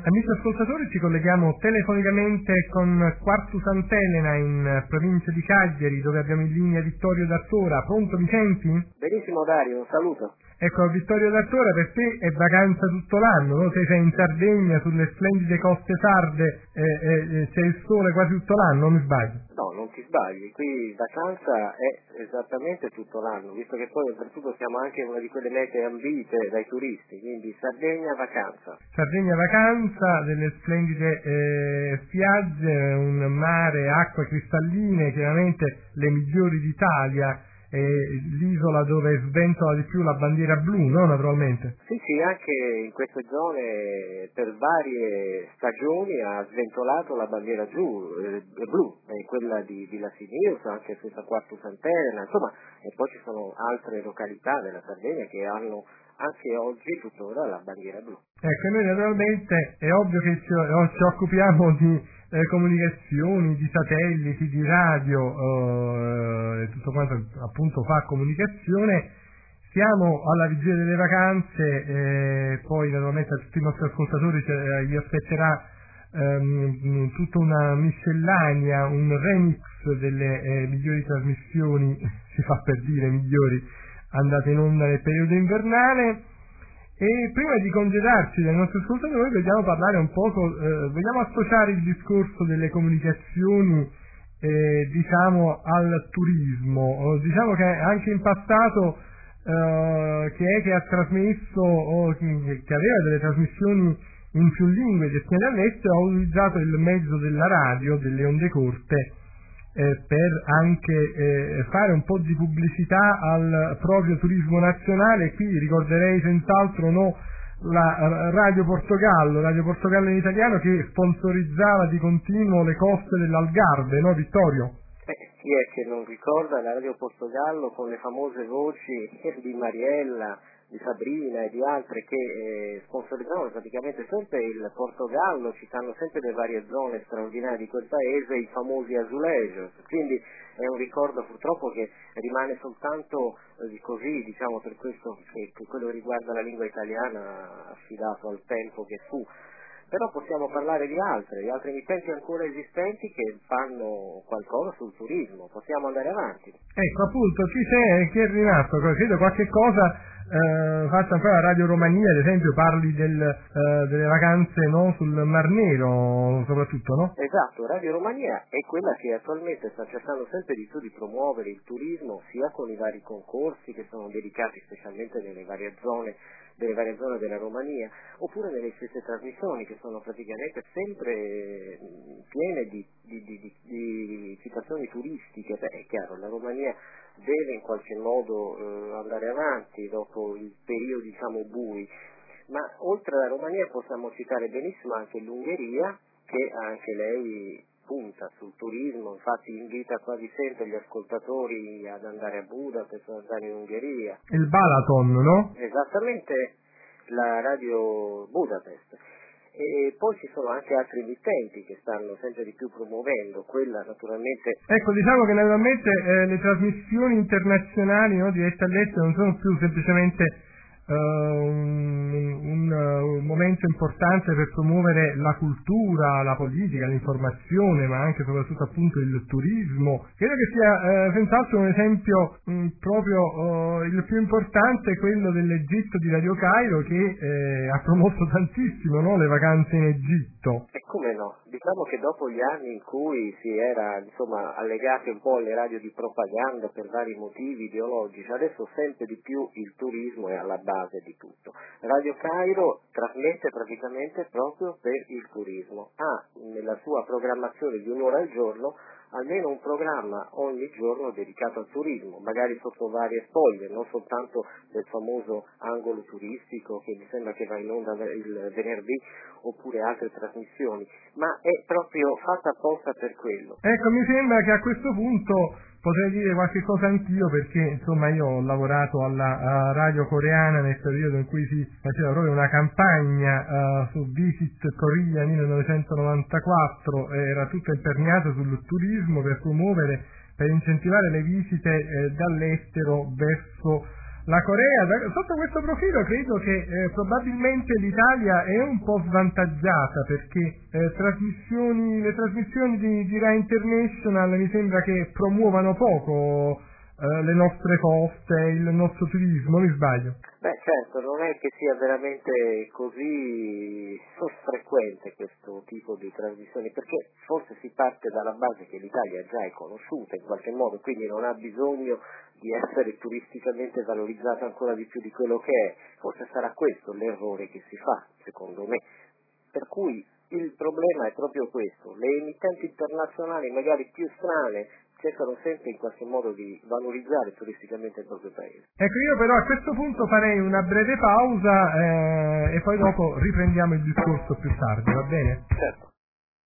Amici ascoltatori, ci colleghiamo telefonicamente con Quartu Sant'Elena in provincia di Cagliari, dove abbiamo in linea Vittorio D'Artora. Pronto, mi senti? Benissimo Dario, un saluto. Ecco, Vittorio D'Artora, per te è vacanza tutto l'anno, no? Sei in Sardegna, sulle splendide coste sarde, c'è il sole quasi tutto l'anno, non mi sbaglio? No, non ti sbagli, qui vacanza è esattamente tutto l'anno, visto che poi oltretutto siamo anche una di quelle mete ambite dai turisti, quindi Sardegna vacanza. Sardegna vacanza, delle splendide spiagge, un mare, acque cristalline, chiaramente le migliori d'Italia, l'isola dove sventola di più la bandiera blu, no? Naturalmente. Sì, anche in queste zone per varie stagioni ha sventolato la bandiera blu, quella di Lasinius, anche questa Quartu Sant'Elena, insomma, e poi ci sono altre località della Sardegna che hanno anche oggi tuttora la bandiera blu. Ecco, noi naturalmente è ovvio che ci occupiamo di comunicazioni, di satelliti, di radio, e tutto quanto appunto fa comunicazione. Siamo alla vigilia delle vacanze, poi naturalmente a tutti i nostri ascoltatori gli aspetterà tutta una miscellanea, un remix delle migliori trasmissioni, si fa per dire migliori, andate in onda nel periodo invernale. E prima di congedarci dai nostri ascoltatori vogliamo parlare un poco, vogliamo associare il discorso delle comunicazioni diciamo al turismo. Diciamo che anche in passato che ha trasmesso che aveva delle trasmissioni in più lingue destinate all'estero, ha utilizzato il mezzo della radio, delle onde corte, per anche fare un po' di pubblicità al proprio turismo nazionale. Qui ricorderei senz'altro la Radio Portogallo in italiano, che sponsorizzava di continuo le coste dell'Algarve, no Vittorio? Chi è che non ricorda la Radio Portogallo con le famose voci di Mariella, di Sabrina e di altre che sponsorizzavano praticamente sempre il Portogallo, citando sempre le varie zone straordinarie di quel paese, i famosi azulejos. Quindi è un ricordo purtroppo che rimane soltanto così, diciamo, per questo che quello che riguarda la lingua italiana affidato al tempo che fu. Però possiamo parlare di altre emittenti ancora esistenti che fanno qualcosa sul turismo, possiamo andare avanti. Ecco, appunto, chi è rimasto? Credo qualche cosa faccia ancora la Radio Romania, ad esempio, parli delle vacanze, no, sul Mar Nero soprattutto, no? Esatto, Radio Romania è quella che attualmente sta cercando sempre di più di promuovere il turismo, sia con i vari concorsi che sono dedicati specialmente nelle varie zone della Romania, oppure nelle stesse trasmissioni che sono praticamente sempre piene di citazioni turistiche. È chiaro, la Romania deve in qualche modo andare avanti dopo il periodo, diciamo, bui, ma oltre alla Romania possiamo citare benissimo anche l'Ungheria, che anche lei punta sul turismo, infatti invita quasi sempre gli ascoltatori ad andare a Budapest, ad andare in Ungheria. Il Balaton, no? Esattamente, la Radio Budapest. E poi ci sono anche altri emittenti che stanno sempre di più promuovendo, quella naturalmente... Ecco, diciamo che naturalmente le trasmissioni internazionali, no, dirette all'estero non sono più semplicemente un momento importante per promuovere la cultura, la politica, l'informazione, ma anche soprattutto appunto il turismo. Credo che sia senz'altro un esempio proprio il più importante, quello dell'Egitto di Radio Cairo, che ha promosso tantissimo, no, le vacanze in Egitto. E come no? Diciamo che dopo gli anni in cui si era allegati un po' alle radio di propaganda per vari motivi ideologici, adesso sempre di più il turismo è alla base di tutto. Radio Cairo trasmette praticamente proprio per il turismo, ha nella sua programmazione di un'ora al giorno almeno un programma ogni giorno dedicato al turismo, magari sotto varie spoglie, non soltanto del famoso angolo turistico che mi sembra che va in onda il venerdì, oppure altre trasmissioni, ma è proprio fatta apposta per quello. Ecco, mi sembra che a questo punto potrei dire qualche cosa anch'io, perché insomma io ho lavorato alla radio coreana nel periodo in cui si faceva proprio una campagna su Visit Korea 1994, era tutto imperniato sul turismo per promuovere, per incentivare le visite dall'estero verso la Corea. Sotto questo profilo credo che probabilmente l'Italia è un po' svantaggiata, perché le trasmissioni di Rai International mi sembra che promuovano poco le nostre coste, il nostro turismo, mi sbaglio? Beh, certo, non è che sia veramente così frequente questo tipo di trasmissioni, perché forse si parte dalla base che l'Italia già è conosciuta in qualche modo, quindi non ha bisogno di essere turisticamente valorizzata ancora di più di quello che è. Forse sarà questo l'errore che si fa, secondo me. Per cui il problema è proprio questo: le emittenti internazionali, magari più strane, cercano sempre in qualche modo di valorizzare turisticamente il proprio paese. Ecco, io però a questo punto farei una breve pausa e poi dopo riprendiamo il discorso più tardi, va bene? Certo.